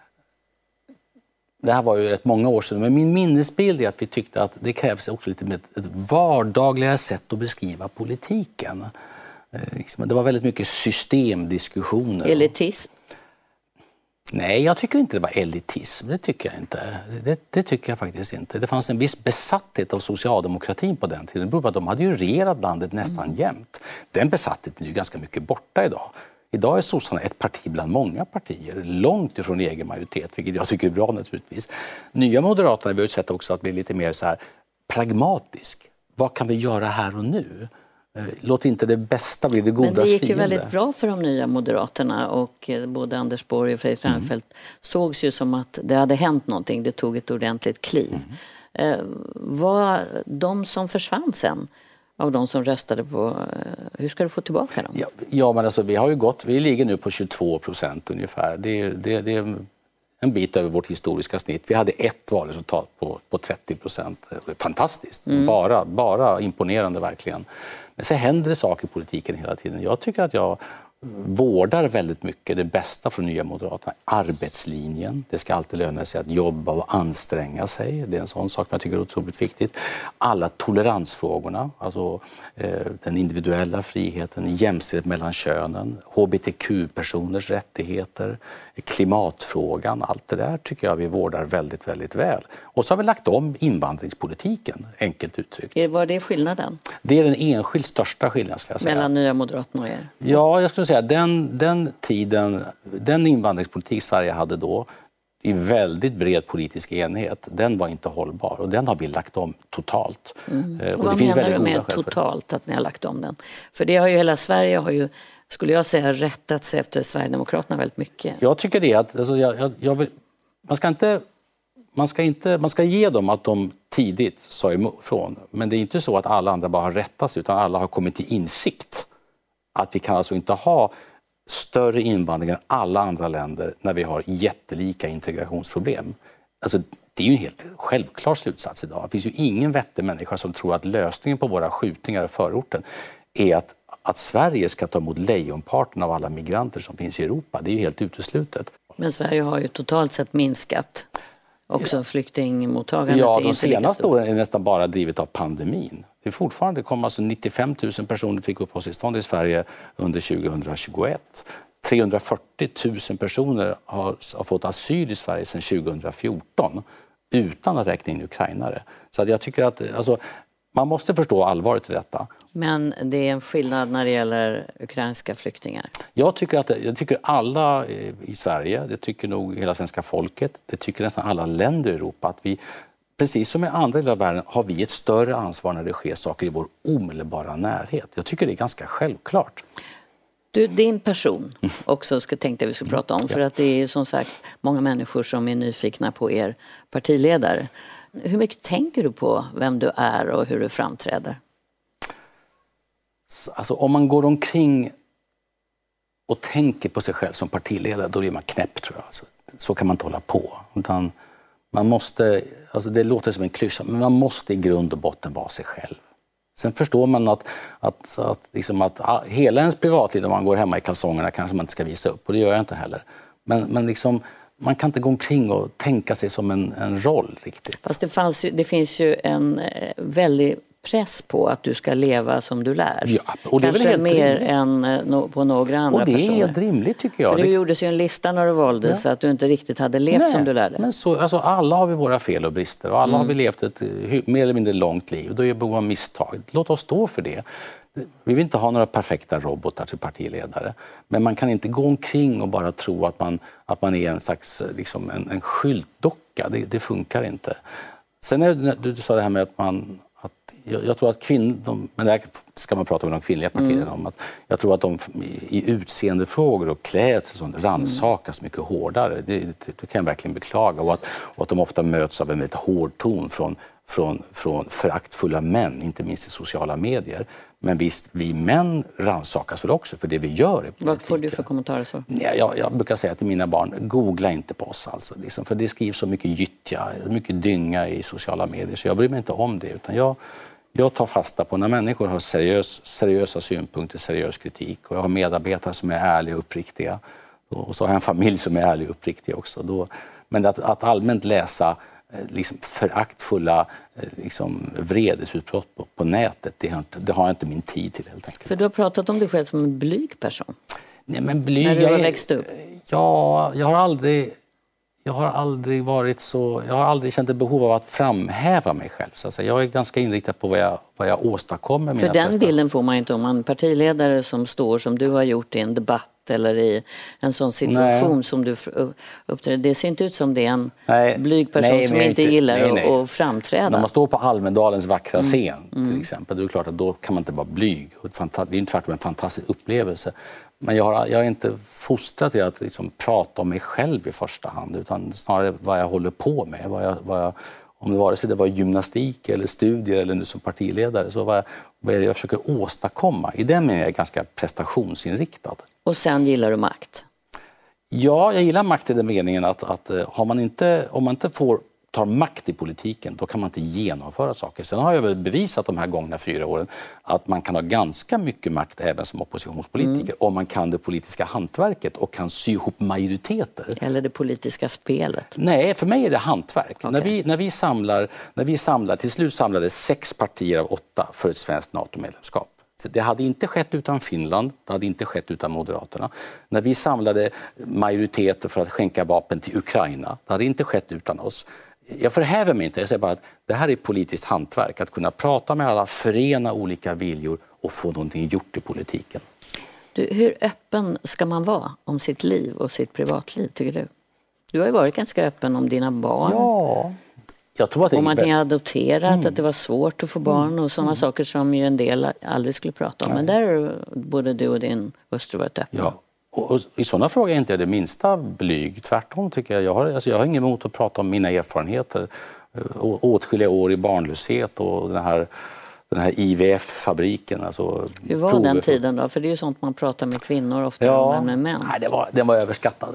Det här var ju rätt många år sedan, men min minnesbild är att vi tyckte att det krävs också lite med ett vardagligare sätt att beskriva politiken. Det var väldigt mycket systemdiskussioner. Elitism? Nej, jag tycker inte det var elitism. Det tycker jag inte. Det, det tycker jag faktiskt inte. Det fanns en viss besatthet av socialdemokratin på den tiden. Det beror på att de hade ju regerat landet nästan mm. jämt. Den besattheten är ju ganska mycket borta idag. Idag är sossarna ett parti bland många partier, långt ifrån egen majoritet, vilket jag tycker är bra naturligtvis. Nya Moderaterna vill ju sätta också att bli lite mer så här pragmatisk. Vad kan vi göra här och nu? Låt inte det bästa bli det godas fiende. Men det gick ju väldigt bra för de nya Moderaterna och både Anders Borg och Fredrik Reinfeldt mm. sågs ju som att det hade hänt någonting. Det tog ett ordentligt kliv. Mm. Eh, var de som försvann sen av de som röstade på, hur ska du få tillbaka dem? Ja, ja men alltså vi har ju gått, vi ligger nu på tjugotvå procent ungefär. Det, det, det är en bit över vårt historiska snitt. Vi hade ett valresultat på, på trettio procent. Fantastiskt. Mm. Bara, bara imponerande verkligen. Men så händer det saker i politiken hela tiden. Jag tycker att jag vårdar väldigt mycket det bästa från nya Moderaterna. Arbetslinjen. Det ska alltid löna sig att jobba och anstränga sig. Det är en sån sak som jag tycker är otroligt viktigt. Alla toleransfrågorna. Alltså eh, den individuella friheten, jämställdhet mellan könen, H B T Q-personers rättigheter, klimatfrågan. Allt det där tycker jag vi vårdar väldigt, väldigt väl. Och så har vi lagt om invandringspolitiken, enkelt uttryckt. Var det skillnaden? Det är den enskilt största skillnaden, ska jag säga. Mellan nya Moderaterna och er? Ja, jag skulle säga den, den tiden, den invandringspolitik Sverige hade då i väldigt bred politisk enhet, den var inte hållbar och den har vi lagt om totalt. Mm. Och, och vad det finns menar du väldigt med totalt att ni har lagt om den? För det har ju hela Sverige har ju, skulle jag säga, rättat sig efter Sverigedemokraterna väldigt mycket. Jag tycker det att alltså, jag, jag, jag vill, man ska inte man ska inte man ska ge dem att de tidigt sa ifrån, men det är inte så att alla andra bara har rättat sig, utan alla har kommit till insikt att vi kan alltså inte ha större invandring än alla andra länder när vi har jättelika integrationsproblem. Alltså, det är ju en helt självklar slutsats idag. Det finns ju ingen vettig människa som tror att lösningen på våra skjutningar i förorten är att, att Sverige ska ta emot lejonparten av alla migranter som finns i Europa. Det är ju helt uteslutet. Men Sverige har ju totalt sett minskat. Också ja. flyktingmottagandet. Ja, de senaste åren är nästan bara drivet av pandemin. Det är fortfarande kom alltså nittiofem tusen personer fick uppehållstillstånd i Sverige under tjugohundratjugoett. trehundrafyrtio tusen personer har, har fått asyl i Sverige sedan tjugohundrafjorton utan att räkna in ukrainare. Så att jag tycker att alltså, man måste förstå allvaret i detta. Men det är en skillnad när det gäller ukrainska flyktingar? Jag tycker att jag tycker alla i Sverige, det tycker nog hela svenska folket, det tycker nästan alla länder i Europa att vi, precis som i andra delar av världen, har vi ett större ansvar när det sker saker i vår omedelbara närhet. Jag tycker det är ganska självklart. Du, din person också ska tänkte vi skulle prata om, för att det är som sagt många människor som är nyfikna på er partiledare. Hur mycket tänker du på vem du är och hur du framträder? Alltså om man går omkring och tänker på sig själv som partiledare, då blir man knäpp, tror jag. Alltså, så kan man inte hålla på. Utan man måste, alltså det låter som en klyscha, men man måste i grund och botten vara sig själv. Sen förstår man att, att, att, liksom att ah, hela ens privatliv, om man går hemma i kalsongerna, kanske man inte ska visa upp. Och det gör jag inte heller. Men, men liksom, man kan inte gå omkring och tänka sig som en, en roll riktigt. Fast det, fanns ju, det finns ju en eh, väldig press på att du ska leva som du lär. Ja, och det kanske är väl mer rimligt. än eh, no, på några andra personer. Och det är personer. helt rimligt, tycker jag. För det det gjordes ju en lista när du valdes, ja. Att du inte riktigt hade levt Nej, som du lärde. Men så, alltså, alla har vi våra fel och brister och alla mm. har vi levt ett mer eller mindre långt liv. Då är det behov av misstag. Låt oss stå för det. Vi vill inte ha några perfekta robotar till partiledare. Men man kan inte gå omkring och bara tro att man, att man är en slags liksom en, en skyltdocka. Det, det funkar inte. Sen är det, du sa det här med att man... Att jag, jag tror att kvinnor, men det här ska man prata med de kvinnliga partierna mm. om, att jag tror att de i utseendefrågor och klädsel rannsakas mm. mycket hårdare. Det, det, det kan jag verkligen beklaga. Och att, och att de ofta möts av en väldigt hård ton från, från, från föraktfulla män, inte minst i sociala medier. Men visst, vi män rannsakas väl också för det vi gör. Vad får du för kommentarer så? Ja, jag, jag brukar säga till mina barn, googla inte på oss alltså. Liksom, för det skrivs så mycket gyttja, mycket dynga i sociala medier. Så jag bryr mig inte om det. Utan jag, jag tar fasta på när människor har seriös, seriösa synpunkter, seriös kritik. Och jag har medarbetare som är ärliga och uppriktiga. Och så har jag en familj som är ärlig och uppriktig också. Då, men att, att allmänt läsa liksom föraktfulla liksom vredesutbrott på, på nätet, det har, inte, det har jag inte min tid till helt enkelt. För du har pratat om dig själv som en blyg person. Nej, men blyg, när du har jag, växt upp. Ja, jag har aldrig jag har aldrig varit så jag har aldrig känt ett behov av att framhäva mig själv. Så att säga. Jag är ganska inriktad på vad jag, vad jag åstadkommer. För den bilden får man inte om man partiledare som står som du har gjort i en debatt eller i en sån situation nej. Som du uppträder. Det ser inte ut som det är en nej. Blyg person nej, som inte gillar nej, nej. Att framträda. När man står på Almedalens vackra mm. scen till mm. exempel, då är det klart att då kan man inte vara blyg. Det är inte tvärtom en fantastisk upplevelse. Men jag har, jag har inte fostrat till att liksom prata om mig själv i första hand, utan snarare vad jag håller på med. Vad jag, vad jag, om det vare sig det var gymnastik eller studier eller nu som partiledare, så vad jag, vad jag försöker åstadkomma. I den meningen är jag ganska prestationsinriktad. Och sen gillar du makt? Ja, jag gillar makt i den meningen att, att har man inte, om man inte får tar makt i politiken, då kan man inte genomföra saker. Sen har jag väl bevisat de här gångna fyra åren att man kan ha ganska mycket makt även som oppositionspolitiker mm. om man kan det politiska hantverket och kan sy ihop majoriteter. Eller det politiska spelet? Nej, för mig är det hantverk. Okay. När, vi, när, vi samlar, när vi samlar, till slut samlade sex partier av åtta för ett svenskt NATO-medlemskap. Det hade inte skett utan Finland, det hade inte skett utan Moderaterna. När vi samlade majoriteter för att skänka vapen till Ukraina, det hade inte skett utan oss. Jag förhäver mig inte, jag säger bara att det här är politiskt hantverk. Att kunna prata med alla, förena olika viljor och få någonting gjort i politiken. Du, hur öppen ska man vara om sitt liv och sitt privatliv, tycker du? Du har ju varit ganska öppen om dina barn. Ja, jag tror att det om att är... ni har adopterat, Mm. att det var svårt att få barn Mm. och sådana Mm. saker som ju en del aldrig skulle prata om. Nej. Men där har både du och din hustru varit öppna. Ja. Och, och i sådana frågor är inte jag det minsta blyg. Tvärtom tycker jag. Jag har, alltså jag har ingen emot att prata om mina erfarenheter. Å, åtskilliga år i barnlöshet och den här, den här I V F-fabriken. Alltså Hur var prover den för- tiden då? För det är ju sånt man pratar med kvinnor ofta Ja, om, men med män. nej, det var, den var överskattad.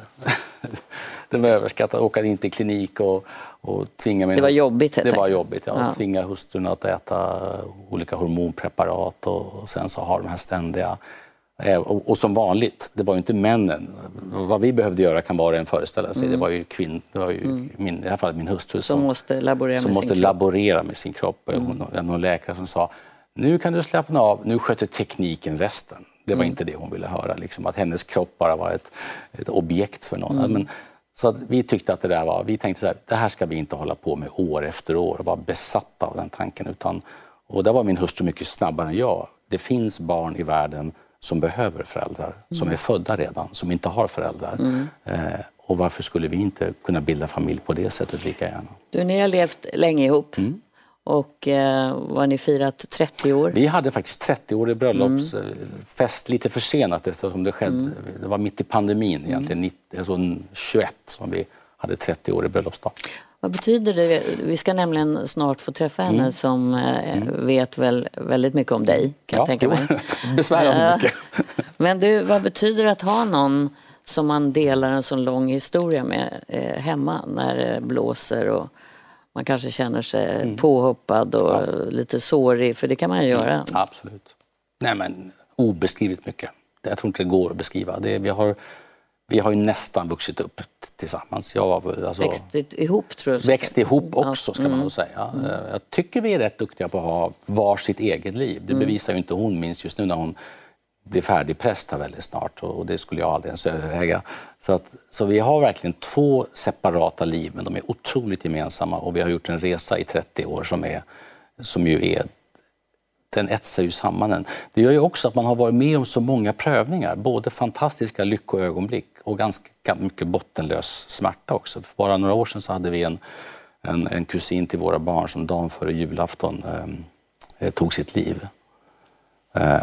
Den var överskattad. Åka in till klinik och, och tvinga mig... Det var jobbigt, helt Det var enkelt. jobbigt, ja. Ja. Tvinga hustrun att äta olika hormonpreparat och, och sen så har de här ständiga... eh, Och, och som vanligt, det var ju inte männen. Vad vi behövde göra kan var en föreställa sig. Mm. Det var ju, kvinn, det var ju min, i det här fallet min hustru Som måste laborera som med måste sin kropp. laborera med sin kropp. Mm. Hon, det var någon läkare som sa, nu kan du slappna av, nu sköter tekniken resten. Det var Mm. inte det hon ville höra, liksom, att hennes kropp bara var ett, ett objekt för någon. Mm. Men, så att vi tyckte att det där var, vi tänkte så här, det här ska vi inte hålla på med år efter år och vara besatta av den tanken. Utan, och där var min hustru mycket snabbare än jag. Det finns barn i världen som behöver föräldrar, som är födda redan, som inte har föräldrar. Mm. Eh, och varför skulle vi inte kunna bilda familj på det sättet lika gärna? Du, ni har levt länge ihop. Mm. Och eh, var ni firat trettio år? Vi hade faktiskt trettio-årig bröllopsfest, lite försenat eftersom det skedde. Mm. Det var mitt i pandemin egentligen, nittio, alltså tjugoett som vi hade trettio-årig bröllopsdag. Vad betyder det? Vi ska nämligen snart få träffa henne Mm. som eh, vet väl väldigt mycket om dig, kan jag tänka mig. Besvärande mycket. Men du, vad betyder det att ha någon som man delar en sån lång historia med eh, hemma när det blåser och man kanske känner sig Mm. påhoppad och Ja. lite sårig, för det kan man ju göra. Mm, absolut. Nej men obeskrivligt mycket. Jag tror inte det går att beskriva. Det, vi, har, vi har ju nästan vuxit upp tillsammans. Jag var, väl, alltså, Växt ihop, tror jag. växt ihop också, ska man Mm. nog säga. Jag tycker vi är rätt duktiga på att ha var sitt eget liv. Det bevisar ju inte hon minst just nu när hon blir färdig präst här väldigt snart. Och det skulle jag aldrig ens överväga. Så, att, så vi har verkligen två separata liv, men de är otroligt gemensamma. Och vi har gjort en resa i trettio år som, är, som ju är... Den etsar ju samman en. Det gör ju också att man har varit med om så många prövningar. Både fantastiska lyckoögonblick och ganska mycket bottenlös smärta också. För bara några år sedan så hade vi en, en, en kusin till våra barn som dagen före julafton eh, tog sitt liv. Eh,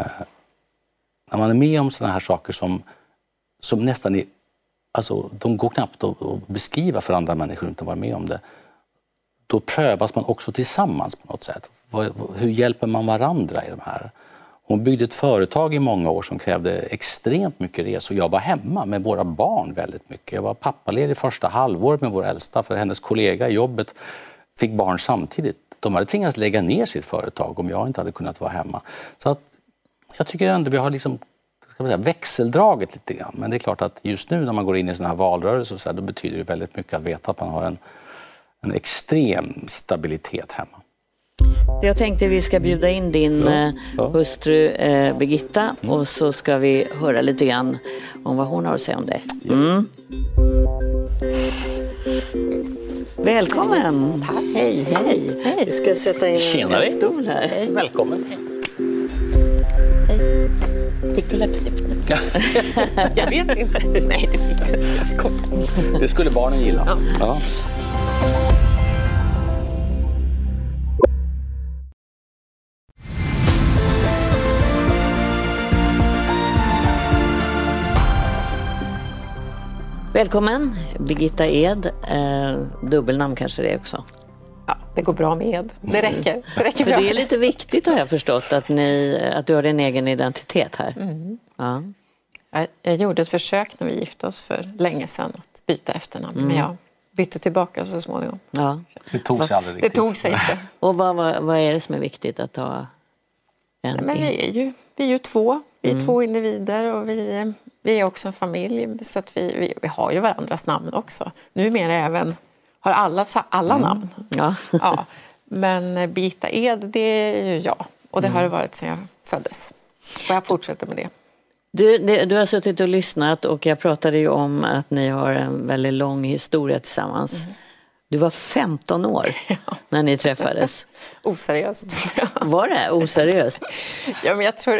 när man är med om såna här saker som, som nästan är... Alltså, de går knappt att, att beskriva för andra människor inte vara med om det. Då prövas man också tillsammans på något sätt. Hur hjälper man varandra i de här? Hon byggde ett företag i många år som krävde extremt mycket resor. Jag var hemma med våra barn väldigt mycket. Jag var pappaledig första halvåret med vår äldsta, för hennes kollega i jobbet fick barn samtidigt. De hade tvingats lägga ner sitt företag om jag inte hade kunnat vara hemma. Så att jag tycker ändå vi har liksom, ska man säga, växeldraget lite grann. Men det är klart att just nu när man går in i såna här valrörelser så här, då betyder det väldigt mycket att veta att man har en, en extrem stabilitet hemma. Jag tänkte vi ska bjuda in din Ja, eh, ja. hustru eh, Birgitta och så ska vi höra lite grann om vad hon har att säga om dig. Mm. Välkommen! Hej, hej! Hej. Vi ska sätta in Tjenare. en stol här. Hej. Välkommen! Fick du läppstift nu? Jag vet inte. Nej, det fick du inte. Jag skojar. Det skulle barnen gilla. Ja. Ja. Välkommen, Birgitta Ed. Eh, dubbelnamn kanske det är också. Ja, det går bra med. Det räcker. Det räcker För bra. det är lite viktigt, har jag förstått, att, ni, att du har din egen identitet här. Mm. Ja. Jag, jag gjorde ett försök när vi gifte oss för länge sedan att byta efternamn. Mm. Men jag bytte tillbaka så småningom. Ja. Det tog sig aldrig Det riktigt. tog sig inte. Och vad, vad, vad är det som är viktigt att ha en... Men vi är ju, vi är ju två. Vi är Mm. två individer och vi, vi är också en familj. Så att vi, vi, vi har ju varandras namn också. Numera även har alla, alla namn. Ja. Ja. Men Birgitta Ed, det är ju jag. Och det har det varit sedan jag föddes. Och jag fortsätter med det. Du, det, du har suttit och lyssnat och jag pratade ju om att ni har en väldigt lång historia tillsammans. Mm. Du var femton år när ni träffades. Oseriöst. Var det oseriöst? Ja, men jag tror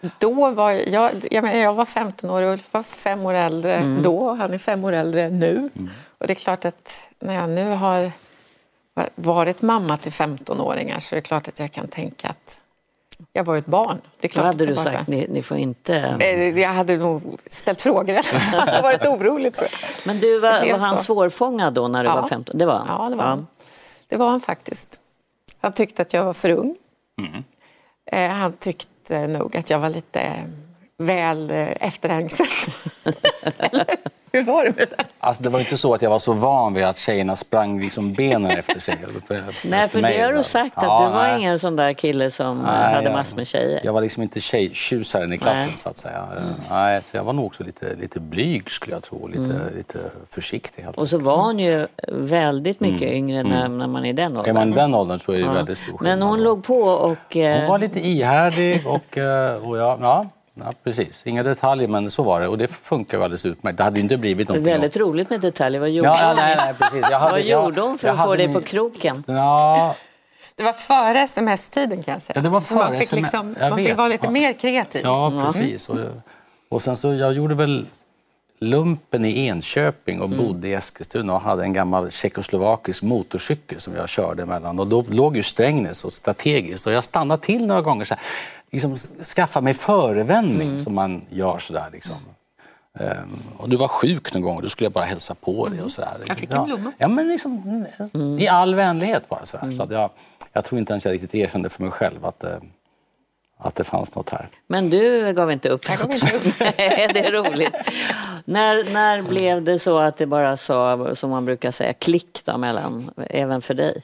Då var jag, jag, menar, jag var femton år och Ulf var fem år äldre mm. då. Han är fem år äldre nu. Mm. Och det är klart att när jag nu har varit mamma till femtonåringar så är det klart att jag kan tänka att jag var ett barn. Det är klart. Vad hade att du sagt? Ni, ni får inte... Jag hade nog ställt frågor. Jag hade varit orolig, tror jag. Men du, var, var han svårfångad då när du ja. var femton? Det var han? Ja, det var ja. han. Det var han faktiskt. Han tyckte att jag var för ung. Mm. Eh, han tyckte nog att jag var lite väl eh, efterhängsen. Eller hur var det med det? Alltså det var inte så att jag var så van vid att tjejerna sprang liksom benen efter sig. För, nej, för det har du sagt att ja, du var nej. ingen sån där kille som nej, hade massor med tjejer. Jag var liksom inte tjejtjusaren i klassen nej. så att säga. Mm. Nej, jag var nog också lite, lite blyg skulle jag tro. Lite, mm. lite försiktig. Och så var hon ju väldigt mycket mm. yngre när, när man är i den åldern. Är man i den åldern så är det ja. väldigt stor skillnad. Men hon låg på och... Eh... Hon var lite ihärdig och, och ja... ja. Ja, precis. Inga detaljer, men så var det. Och det funkar alldedes utmärkt. Det hade ju inte blivit någonting. Väldigt om... roligt med detaljer. Vad gjorde, ja, nej, nej, precis. Jag hade, Vad gjorde hon för jag, att få dig ni... på kroken? Ja... Det var före sms-tiden kan jag säga. Ja, det var före man fick, liksom, man fick vara lite ja. mer kreativ. Ja, precis. Mm. Och, och sen så, jag gjorde väl lumpen i Enköping och mm. bodde i Eskilstuna och hade en gammal tjeckoslovakisk motorcykel som jag körde emellan. Och då låg ju Strängnäs och strategiskt. Och jag stannade till några gånger så här. Liksom skaffa mig förevändning mm. som man gör sådär liksom. Um, och du var sjuk någon gång och då skulle jag bara hälsa på dig och sådär. Jag fick en blomma. Ja, men liksom mm. i all vänlighet bara sådär. Mm. Så att jag, jag tror inte ens jag riktigt erkände för mig själv att, uh, att det fanns något här. Men du gav inte upp. Jag gav inte upp. Det är roligt. när, när blev det så att det bara sa, som man brukar säga, klick då mellan, även för dig?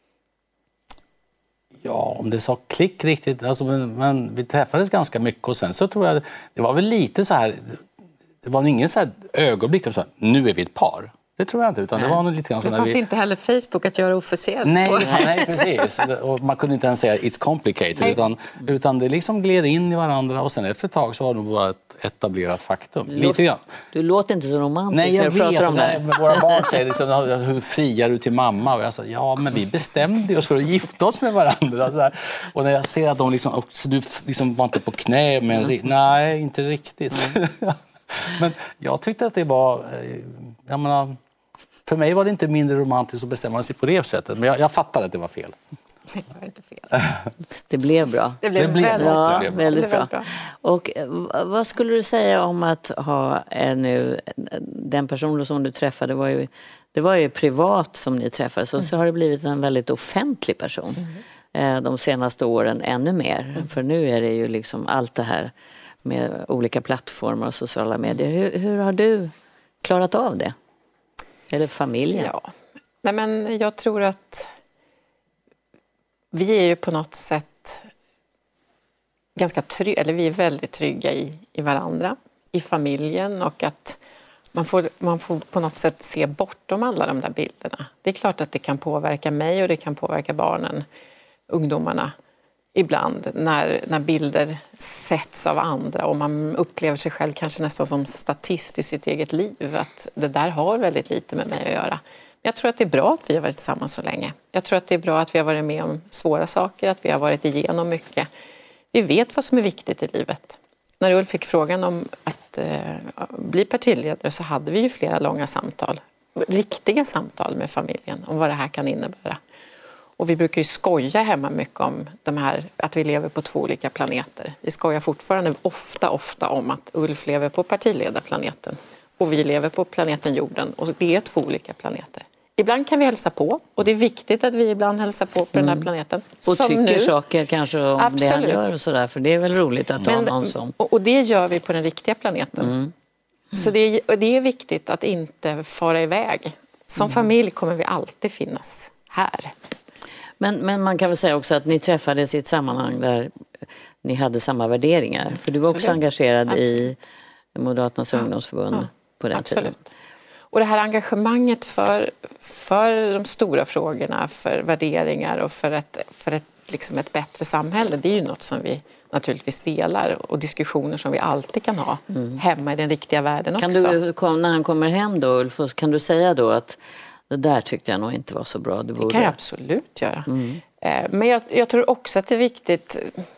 Ja, om det sa klick riktigt, alltså, men, men vi träffades ganska mycket och sen så tror jag, det var väl lite så här, det var ingen så här ögonblick där så här, nu är vi ett par. Det tror jag inte, utan nej. det var nog lite grann så det fanns vi... inte heller Facebook att göra officiellt nej, på. Nej, precis. Och man kunde inte ens säga it's complicated, utan, utan det liksom gled in i varandra och sen efter ett tag så var det bara ett etablerat faktum. Du lite låter, grann. Du låter inte så romantisk nej, jag när du pratar vet, om det. Nej, våra barn säger liksom, hur friar du till mamma? Och jag sa, ja men vi bestämde oss för att gifta oss med varandra. Så här. Och när jag ser att de liksom, också, du liksom var inte på knä, men mm. nej, inte riktigt. Mm. Men jag tyckte att det var, jag menar, för mig var det inte mindre romantiskt att bestämma sig på det sättet. Men jag, jag fattade att det var fel. Det var inte fel. Det blev bra. Det blev, det blev väldigt, bra. Ja, det blev bra. väldigt det bra. bra. Och vad skulle du säga om att ha nu, den personen som du träffade var ju, det var ju privat som ni träffades. Och mm. så har det blivit en väldigt offentlig person. Mm. De senaste åren ännu mer. Mm. För nu är det ju liksom allt det här med olika plattformar och sociala medier. Hur, hur har du klarat av det? Eller familjen? Ja. Nej, men jag tror att vi är ju på något sätt ganska trygga, eller vi är väldigt trygga i, i varandra, i familjen, och att man får, man får på något sätt se bortom alla de där bilderna. Det är klart att det kan påverka mig och det kan påverka barnen, ungdomarna, ibland när, när bilder sätts av andra och man upplever sig själv kanske nästan som statist i sitt eget liv. Att det där har väldigt lite med mig att göra. Men jag tror att det är bra att vi har varit tillsammans så länge. Jag tror att det är bra att vi har varit med om svåra saker, att vi har varit igenom mycket. Vi vet vad som är viktigt i livet. När Ulf fick frågan om att eh, bli partiledare så hade vi ju flera långa samtal. Riktiga samtal med familjen om vad det här kan innebära. Och vi brukar ju skoja hemma mycket om de här, att vi lever på två olika planeter. Vi skojar fortfarande ofta, ofta om att Ulf lever på partiledarplaneten och vi lever på planeten jorden. Och det är två olika planeter. Ibland kan vi hälsa på och det är viktigt att vi ibland hälsar på på mm. den här planeten. Och som tycker nu. saker kanske om Absolut. det han gör och sådär. För det är väl roligt att ha någon som... Och det gör vi på den riktiga planeten. Mm. Mm. Så det är, det är viktigt att inte fara iväg. Som mm. familj kommer vi alltid finnas här. Men, men man kan väl säga också att ni träffades i ett sammanhang där ni hade samma värderingar. För du var också Absolut. engagerad Absolut. i Moderaternas ungdomsförbund ja. på den Absolut. tiden. Och det här engagemanget för, för de stora frågorna, för värderingar och för ett, för ett, liksom ett bättre samhälle, det är ju något som vi naturligtvis delar och diskussioner som vi alltid kan ha mm. hemma i den riktiga världen kan också. Du, när han kommer hem då, Ulf, kan du säga då att det där tyckte jag nog inte var så bra? Det, det kan jag absolut göra. Mm. Men jag, jag tror också att det är viktigt,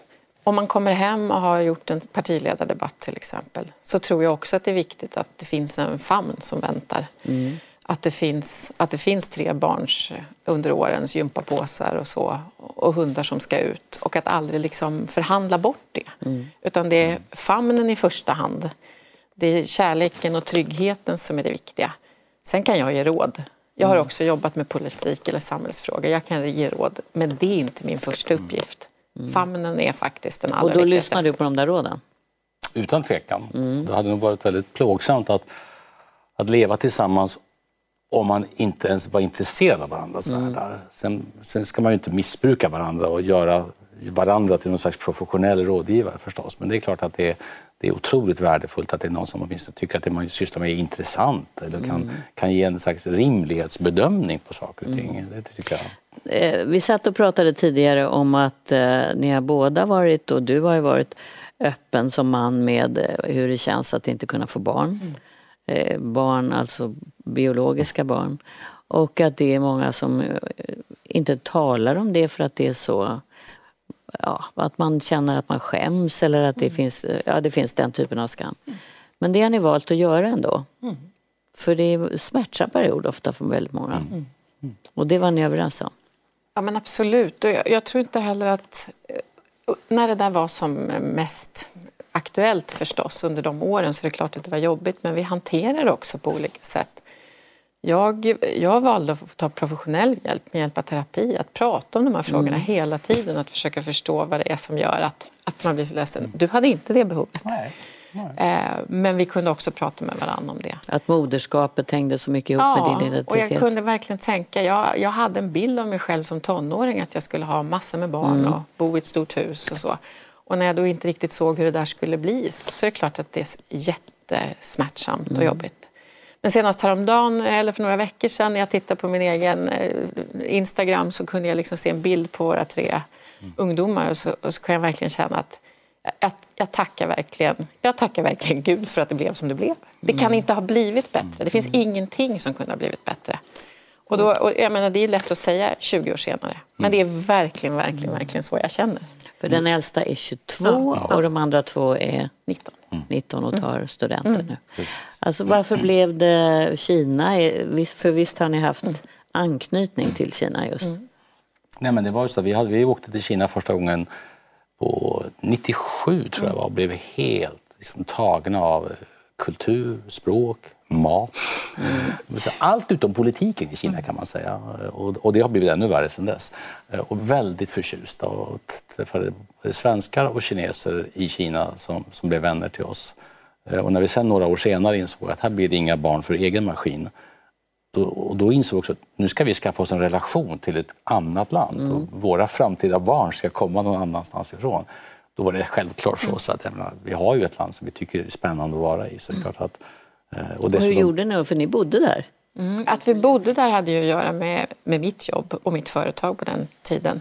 om man kommer hem och har gjort en partiledardebatt till exempel, så tror jag också att det är viktigt att det finns en famn som väntar. Mm. Att, det finns, att det finns tre barns under årens gympapåsar och så, och hundar som ska ut. Och att aldrig liksom förhandla bort det. Mm. Utan det är famnen i första hand. Det är kärleken och tryggheten som är det viktiga. Sen kan jag ge råd. Jag har också jobbat med politik eller samhällsfrågor. Jag kan ge råd, men det är inte min första uppgift. Mm. Famnen är faktiskt den allra viktigaste. Och då viktigaste. lyssnar du på de där råden? Utan tvekan. Mm. Det hade nog varit väldigt plågsamt att, att leva tillsammans om man inte ens var intresserad av varandras mm. världar. Sen, sen ska man ju inte missbruka varandra och göra varandra till någon slags professionell rådgivare förstås. Men det är klart att det är, det är otroligt värdefullt att det är någon som åtminstone tycker att det man sysslar med är intressant eller kan, mm. kan ge en slags rimlighetsbedömning på saker och ting. Mm. Det tycker jag. Vi satt och pratade tidigare om att eh, ni har båda varit, och du har ju varit öppen som man med eh, hur det känns att inte kunna få barn. Mm. Eh, barn, alltså biologiska barn. Och att det är många som eh, inte talar om det för att det är så... Ja, att man känner att man skäms eller att det, mm. finns, ja, det finns den typen av skam. Mm. Men det har ni valt att göra ändå. Mm. För det är smärtsam period ofta för väldigt många. Mm. Mm. Och det var ni överens om. Ja, men absolut. Och jag, jag tror inte heller att... När det där var som mest aktuellt förstås under de åren, så är det klart att det var jobbigt. Men vi hanterar det också på olika sätt. Jag, jag valde att få ta professionell hjälp med hjälp av terapi. Att prata om de här frågorna mm. hela tiden. Att försöka förstå vad det är som gör att, att man blir så ledsen. Du hade inte det behovet. Nej, nej. Eh, men vi kunde också prata med varandra om det. Att moderskapet hängde så mycket ihop ja, med din identitet. Och jag kunde verkligen tänka. Jag, jag hade en bild av mig själv som tonåring. Att jag skulle ha massor med barn mm. och bo i ett stort hus och så. Och när jag då inte riktigt såg hur det där skulle bli, så är det klart att det är jättesmärtsamt mm. och jobbigt. Men senast häromdagen, eller för några veckor sedan, när jag tittade på min egen Instagram, så kunde jag liksom se en bild på våra tre mm. ungdomar. Och så, och så kan jag verkligen känna att jag, jag, tackar verkligen, jag tackar verkligen Gud för att det blev som det blev. Det kan inte ha blivit bättre. Det finns ingenting som kunde ha blivit bättre. Och, då, och jag menar, det är lätt att säga tjugo år senare. Men det är verkligen, verkligen, verkligen så jag känner. För den äldsta är tjugotvå ja. och de andra två är nitton. nitton och tar studenter mm. nu. Alltså varför blev det Kina? För visst har ni haft mm. anknytning till Kina just. Mm. Nej, men det var just att vi, hade, vi åkte till Kina första gången på nittiosju tror jag var, och blev helt liksom, tagna av kultur, språk, mat. Mm. Allt utom politiken i Kina kan man säga. Och, och det har blivit ännu värre sedan dess. Och väldigt förtjusta och träffade svenskar och kineser i Kina som, som blev vänner till oss. Och när vi sen några år senare insåg att här blir det inga barn för egen maskin. Då, och då insåg vi också att nu ska vi skaffa oss en relation till ett annat land. Mm. Och våra framtida barn ska komma någon annanstans ifrån. Då var det självklart för oss att menar, vi har ju ett land som vi tycker är spännande att vara i. Så det är klart att, och dessutom... Hur gjorde ni? För ni bodde där. Mm, att vi bodde där hade ju att göra med, med mitt jobb och mitt företag på den tiden.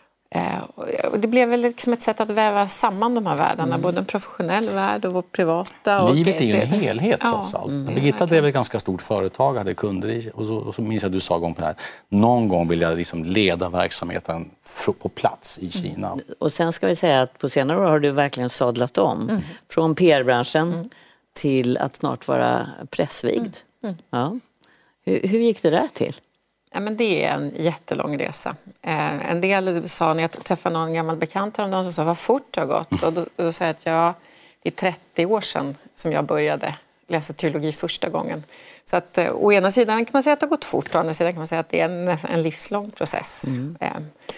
Eh, och det blev väl liksom ett sätt att väva samman de här världarna. Mm. Både en professionell värld och vår privata. Och livet är ju en helhet trots allt. Mm. Birgitta drev ett ganska stort företag, hade kunder i. Och så, och så minns jag att du sa gång på det här. Någon gång vill jag liksom leda verksamheten på plats i Kina. Mm. Och sen ska vi säga att på senare år har du verkligen sadlat om. Mm. Från P R-branschen mm. till att snart vara pressvigd. Mm. Mm. Ja. Hur, hur gick det där till? Ja, men det är en jättelång resa. Eh, en del sa, när jag träffade någon gammal bekant häromdagen, så sa vad fort det har gått. Och då, då sa jag att jag, det är trettio år sedan som jag började läsa teologi första gången. Så att eh, å ena sidan kan man säga att det har gått fort, å andra sidan kan man säga att det är en, en livslång process. Mm. Eh,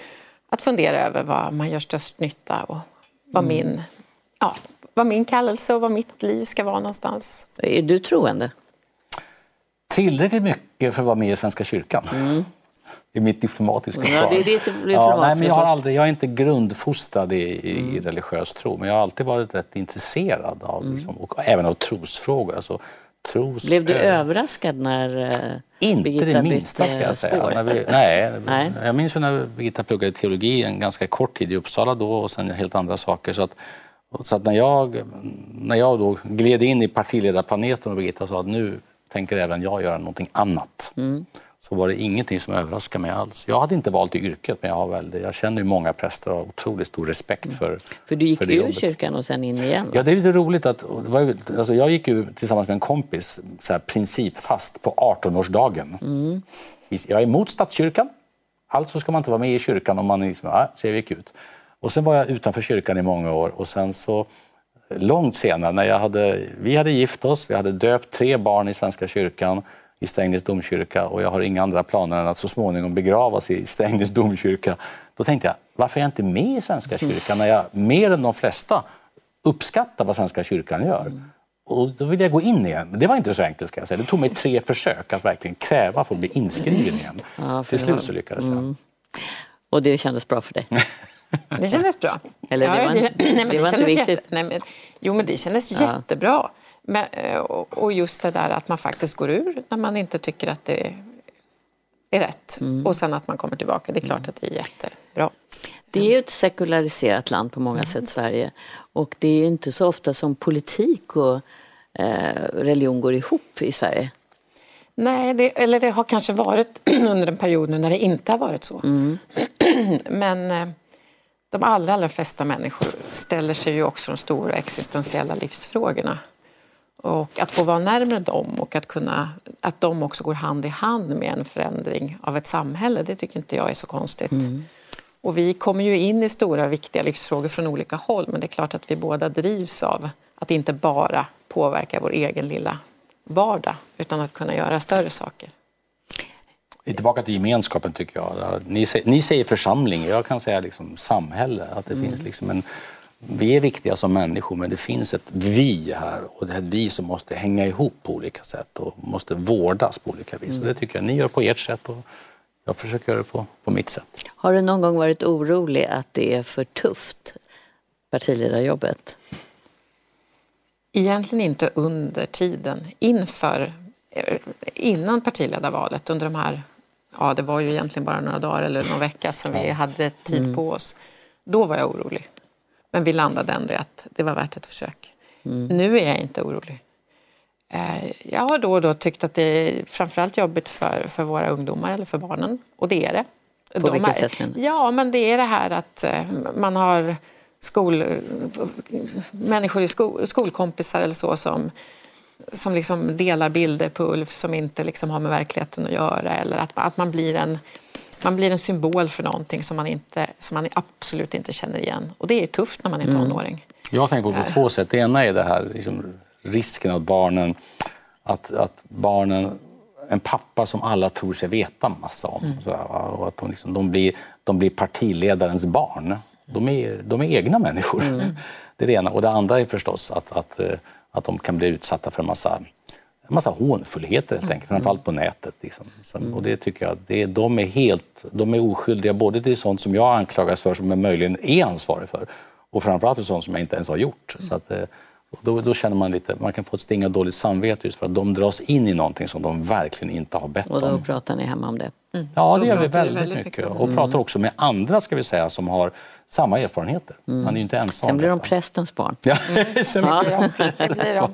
att fundera över vad man gör störst nytta och vad, mm. min, ja, vad min kallelse och vad mitt liv ska vara någonstans. Är du troende? Tillräckligt mycket för att vara med i Svenska kyrkan. Mm. Det är mitt diplomatiska svar. Ja, det är ditt ja, nej, men jag, har aldrig, jag är inte grundfostrad i, i mm. religiös tro, men jag har alltid varit rätt intresserad av, mm. liksom, och även av trosfrågor. Alltså, tros, Blev du äh, överraskad när äh, inte Birgitta det minsta, ska jag säga. När vi, nej, nej, jag minns när Birgitta pluggade teologi en ganska kort tid i Uppsala då, och sen helt andra saker. Så att, så att när, jag, när jag då gled in i partiledarplaneten och Birgitta sa att nu tänker även jag göra någonting annat. Mm. så var det ingenting som överraskade mig alls. Jag hade inte valt i yrket, men jag, har väl det. Jag känner ju många präster och har otroligt stor respekt för, för du gick för det ur jobbet. Kyrkan och sen in igen? Va? Ja, det är lite roligt att det var, alltså jag gick ju tillsammans med en kompis så här, principfast på arton-årsdagen. Mm. Jag är emot statskyrkan, alltså ska man inte vara med i kyrkan om man liksom, ja, så jag gick ut. Och sen var jag utanför kyrkan i många år och sen så långt senare när jag hade, vi hade gift oss, vi hade döpt tre barn i Svenska kyrkan i Strängnäs domkyrka och jag har inga andra planer än att så småningom begravas i Strängnäs domkyrka. Då tänkte jag, varför är jag inte med i Svenska kyrkan när jag mer än de flesta uppskattar vad Svenska kyrkan gör? Mm. Och då ville jag gå in igen. Men det var inte så enkelt, ska jag säga. Det tog mig tre försök att verkligen kräva för att bli inskriven igen. Ja, Till slut så lyckades jag. Mm. Och det kändes bra för dig? Det kändes bra. Eller det var, en, det, nej, men det det var inte viktigt? Jätte, nej, men, jo, men det kändes ja. jättebra. Men, och, och just det där att man faktiskt går ur när man inte tycker att det är rätt. Mm. Och sen att man kommer tillbaka. Det är klart mm. att det är jättebra. Det är ju ett sekulariserat land på många sätt, Sverige. Och det är ju inte så ofta som politik och eh, religion går ihop i Sverige. Nej, det, eller det har kanske varit under en period när det inte har varit så. Mm. Men eh, de allra, allra flesta människor ställer sig ju också de stora existentiella livsfrågorna. Och att få vara närmare dem och att, kunna, att de också går hand i hand med en förändring av ett samhälle, det tycker inte jag är så konstigt. Mm. Och vi kommer ju in i stora viktiga livsfrågor från olika håll, men det är klart att vi båda drivs av att inte bara påverka vår egen lilla vardag utan att kunna göra större saker. Tillbaka till gemenskapen tycker jag. Ni, ni säger församling, jag kan säga liksom samhälle. Att det mm. finns liksom en, vi är viktiga som människor men det finns ett vi här och det är ett vi som måste hänga ihop på olika sätt och måste vårdas på olika vis. Mm. Och det tycker jag ni gör på ert sätt och jag försöker göra det på, på mitt sätt. Har du någon gång varit orolig att det är för tufft, partiledarjobbet? Egentligen inte under tiden. Inför, innan partiledarvalet, under de här, ja det var ju egentligen bara några dagar eller någon vecka som vi hade tid mm. på oss. Då var jag orolig. Men vi landade ändå i att det var värt ett försök. Mm. Nu är jag inte orolig. Jag har då och då tyckt att det är framförallt jobbigt för, för våra ungdomar eller för barnen. Och det är det. På De vilket är, sätt? ja, men det är det här att man har skol, människor i skol, skolkompisar eller så som, som liksom delar bilder på Ulf som inte liksom har med verkligheten att göra. Eller att, att man, blir en, man blir en symbol för någonting som man, inte, som man absolut inte känner igen. Och det är tufft när man är tonåring. Mm. Jag tänker på två sätt. Det ena är det här liksom, risken att barnen, att, att barnen, en pappa som alla tror sig veta massa om. Mm. Så, och att de, liksom, de, blir, de blir partiledarens barn. De är, de är egna människor. Mm. Det är det ena. Och det andra är förstås att, att, att de kan bli utsatta för en massa, en massa hånfullheter helt enkelt. Mm. Framförallt på nätet. Liksom. Så, mm. Och det tycker jag, det är, de är helt, de är oskyldiga både till sånt som jag anklagas för som jag möjligen är ansvarig för. Och framförallt till sånt som jag inte ens har gjort. Mm. Så att, Då, då känner man lite, man kan få ett stinga dåligt samvete just för att de dras in i någonting som de verkligen inte har bett om. Och då om. Pratar ni hemma om det? Mm. Ja, det gör vi väldigt, väldigt mycket. mycket. Och mm. pratar också med andra, ska vi säga, som har samma erfarenheter. Mm. Man är ju inte ensam. Sen blir de prästens barn. Ja, sen ja. blir de prästens barn.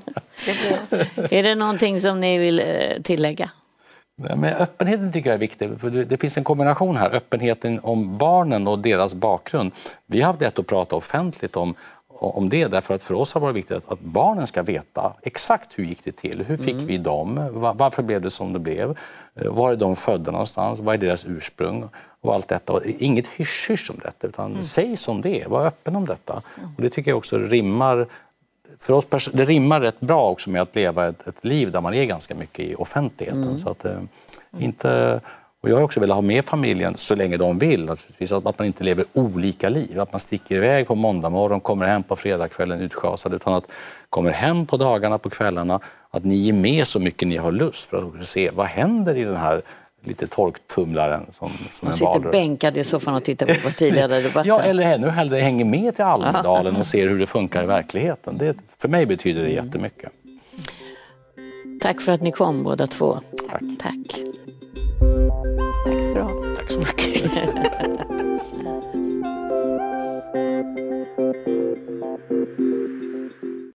Är det någonting som ni vill tillägga? Men öppenheten tycker jag är viktig, för det finns en kombination här, öppenheten om barnen och deras bakgrund. Vi har haft det att prata offentligt om om det, därför att för oss har det varit viktigt att, att barnen ska veta exakt hur gick det till, hur fick mm. vi dem, var, varför blev det som det blev, var är de födda någonstans, vad är deras ursprung och allt detta. Och inget hysch om detta, utan mm. säg som det är, var öppen om detta. Mm. Och det tycker jag också rimmar, för oss pers- det rimmar rätt bra också med att leva ett, ett liv där man är ganska mycket i offentligheten. Mm. Så att eh, inte... Och jag har också velat ha med familjen så länge de vill, naturligtvis, att man inte lever olika liv. Att man sticker iväg på måndag morgon, kommer hem på fredagskvällen utschasad, utan att kommer hem på dagarna, på kvällarna, att ni ger med så mycket ni har lust för att se vad händer i den här lite torktumlaren som, som man en sitter bänkad i soffan och tittar på partiledardebatten. Ja, eller ännu hellre hänger med till Almedalen och ser hur det funkar i verkligheten. Det, för mig betyder det jättemycket. Tack för att ni kom båda två. Tack. Tack.